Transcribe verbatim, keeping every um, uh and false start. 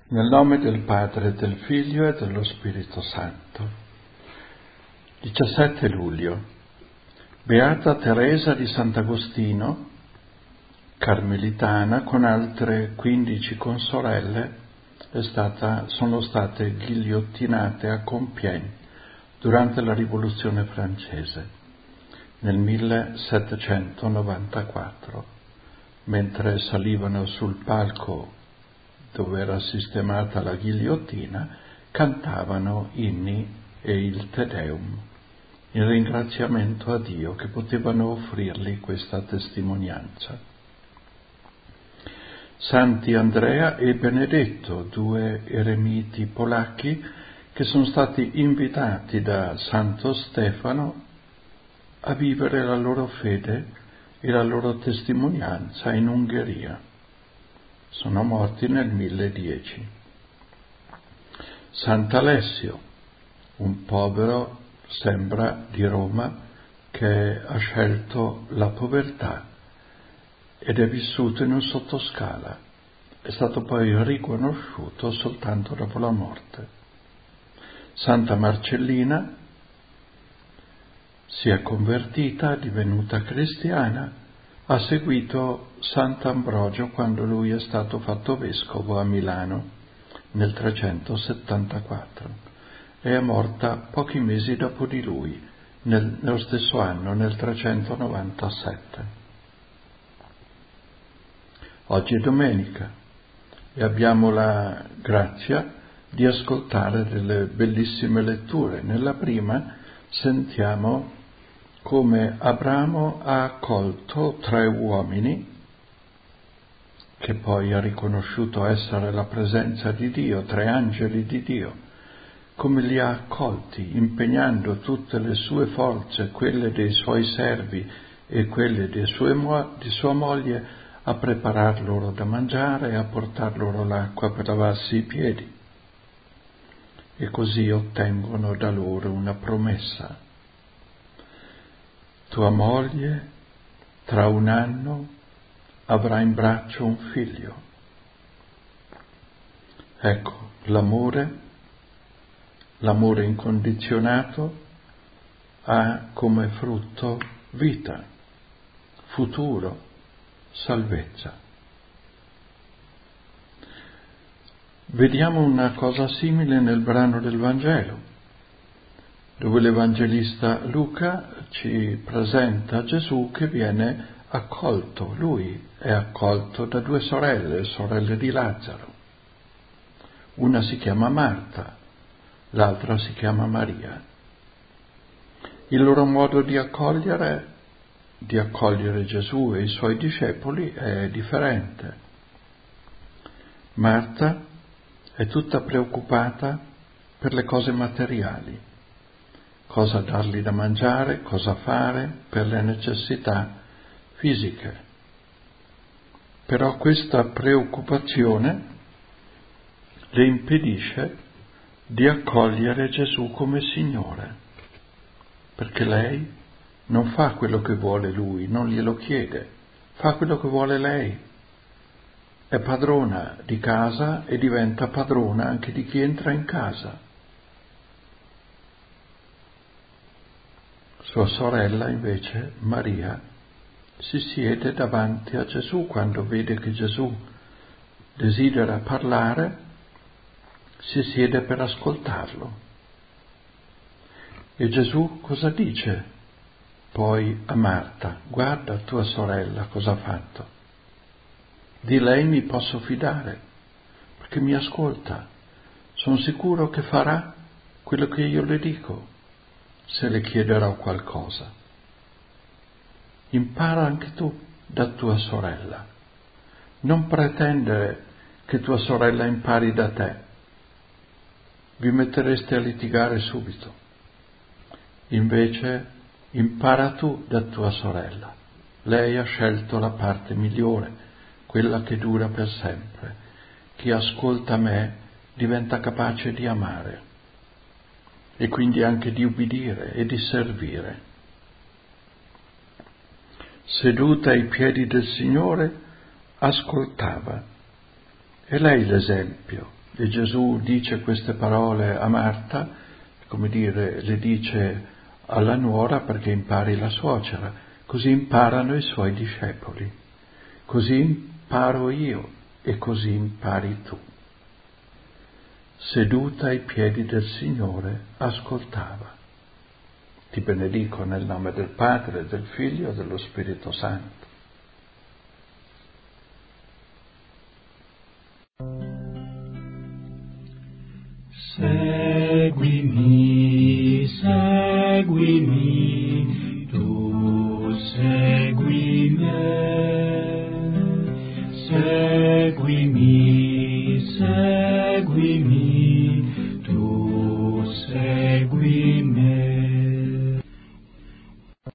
Nel nome del Padre, del Figlio e dello Spirito Santo. diciassette luglio. Beata Teresa di Sant'Agostino, carmelitana, con altre quindici consorelle, è stata, sono state ghigliottinate a Compiègne durante la Rivoluzione francese nel millesettecentonovantaquattro, mentre salivano sul palco dove era sistemata la ghigliottina, cantavano inni e il Te Deum, in ringraziamento a Dio che potevano offrirgli questa testimonianza. Santi Andrea e Benedetto, due eremiti polacchi che sono stati invitati da Santo Stefano a vivere la loro fede e la loro testimonianza in Ungheria. Sono morti nel milledieci. Sant'Alessio, un povero, sembra, di Roma, che ha scelto la povertà ed è vissuto in un sottoscala. È stato poi riconosciuto soltanto dopo la morte. Santa Marcellina si è convertita, è divenuta cristiana, ha seguito Sant'Ambrogio quando lui è stato fatto vescovo a Milano nel trecentosettantaquattro e è morta pochi mesi dopo di lui, nel, nello stesso anno, nel trecentonovantasette. Oggi è domenica e abbiamo la grazia di ascoltare delle bellissime letture. Nella prima sentiamo come Abramo ha accolto tre uomini, che poi ha riconosciuto essere la presenza di Dio, tre angeli di Dio, come li ha accolti, impegnando tutte le sue forze, quelle dei suoi servi e quelle di sua, di sua moglie, a preparar loro da mangiare e a portar loro l'acqua per lavarsi i piedi. E così ottengono da loro una promessa. Tua moglie tra un anno avrà in braccio un figlio. Ecco, l'amore, l'amore incondizionato ha come frutto vita, futuro, salvezza. Vediamo una cosa simile nel brano del Vangelo, dove l'Evangelista Luca ci presenta Gesù che viene accolto, lui è accolto da due sorelle, sorelle di Lazzaro. Una si chiama Marta, l'altra si chiama Maria. Il loro modo di accogliere, di accogliere Gesù e i suoi discepoli è differente. Marta è tutta preoccupata per le cose materiali, cosa dargli da mangiare, cosa fare per le necessità fisiche. Però questa preoccupazione le impedisce di accogliere Gesù come Signore, perché lei non fa quello che vuole Lui, non glielo chiede, fa quello che vuole lei. È padrona di casa e diventa padrona anche di chi entra in casa. Sua sorella, invece, Maria, si siede davanti a Gesù quando vede che Gesù desidera parlare, si siede per ascoltarlo. E Gesù cosa dice poi a Marta? Guarda tua sorella cosa ha fatto. Di lei mi posso fidare, perché mi ascolta. Sono sicuro che farà quello che io le dico, se le chiederò qualcosa. Impara anche tu da tua sorella. Non pretendere che tua sorella impari da te. Vi mettereste a litigare subito. Invece impara tu da tua sorella. Lei ha scelto la parte migliore, quella che dura per sempre. Chi ascolta me diventa capace di amare e quindi anche di ubbidire e di servire. Seduta ai piedi del Signore, ascoltava. È lei l'esempio E Gesù dice queste parole a Marta, come dire, le dice alla nuora perché impari la suocera, così imparano i suoi discepoli, così imparo io e così impari tu. Seduta ai piedi del Signore, ascoltava. Ti benedico nel nome del Padre, del Figlio e dello Spirito Santo. Seguimi, seguimi, tu segui me, seguimi.